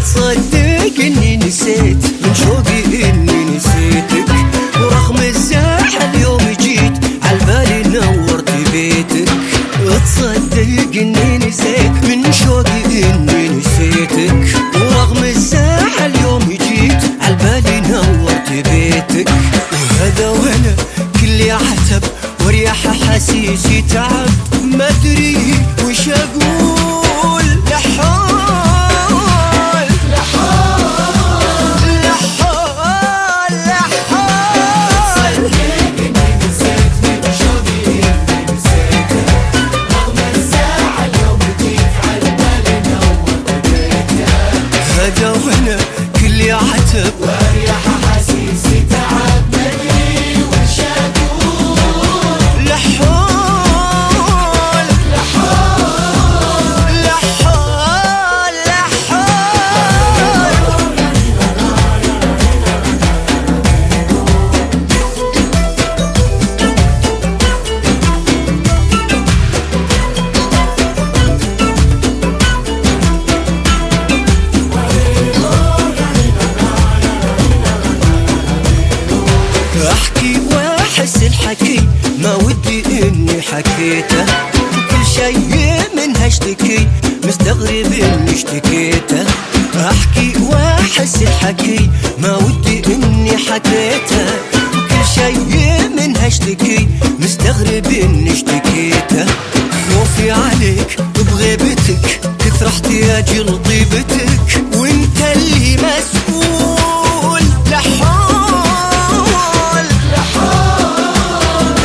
تصدق اني نسيت من شوقي اني نسيتك، ورغم الزعل يوم جيت عالبالي نورت بيتك. تصدق اني نسيت من شوقي اني نسيتك، ورغم الزعل يوم جيت عالبالي نورت بيتك. وهذا وانا كلي عتب ورياح حسيسي تعب، ما ادري وش اقول. لحال لحال لحال لحال صدقني نسيت من شوقي اني نسيتك، رغم الزعل يوم جيت عالبالي نورت بيتك. هذا وانا كلي عتب ورياح حسيسي تعب، ما ادري وش اقول. لحال لحال لحال احكي واحس الحكي ما ودي اني حكيته، كل شي منها اشتكي مستغرب اني اشتكيته. احكي واحس الحكي ما ودي اني حكيته، كل شي منها اشتكي مستغرب اني اشتكيته. خوفي عليك بغيبتك كثر احتياجي لطيبتك، وانت اللي مسؤول. لحال لحال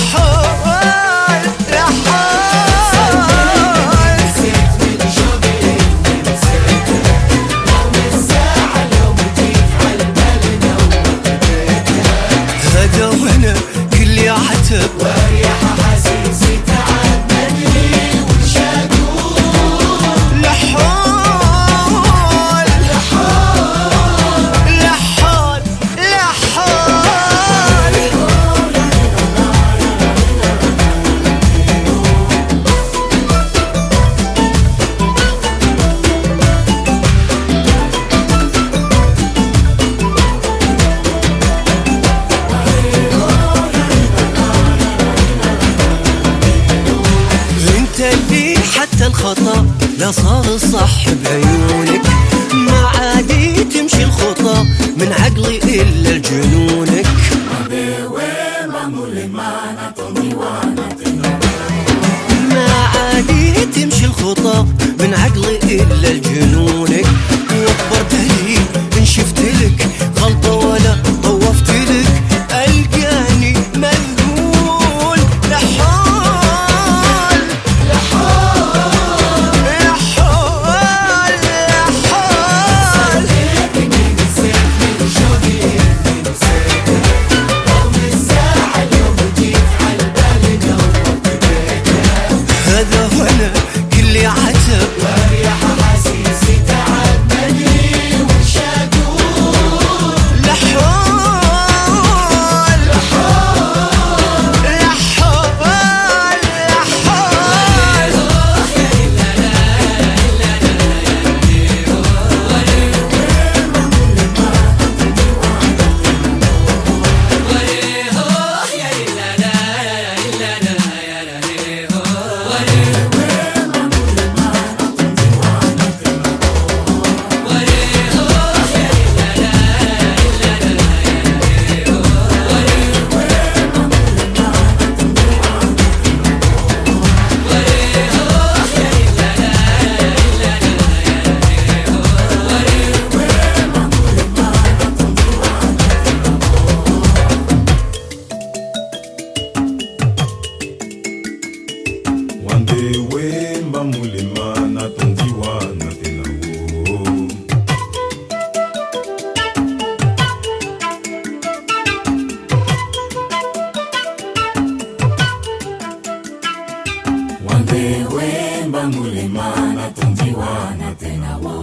لحال نسيت من شوقي اني نسيتك، رغم الزعل يوم جيت عالبالي نورت بيتك. هذا وانا كلي عتب ورياح حسيسي تعب، ما ادري وش اقول. لحال لحال لحال لحال انت اللي حتى الخطا لا صار صح بعيونك، ما عادي تمشي الخطا من عقلي الا لجنونك. ما عادي تمشي الخطا من عقلي الا لجنونك. واكبر دليل ان شفت لك غلطه ولا طوفت لك القاني مذهول. لحال لحال لحال صدقني نسيت من شوقي اني نسيتك، رغم الزعل يوم جيت عالبالي نورت بيتك. هذا وانا كلي عتب ورياح حسيسي تعب، ما ادري وش اقول. لحال لحال لحال لحال Wande wemba mulima na tondiwa na tena wo. Wande wemba mulima na tondiwa na tena wo.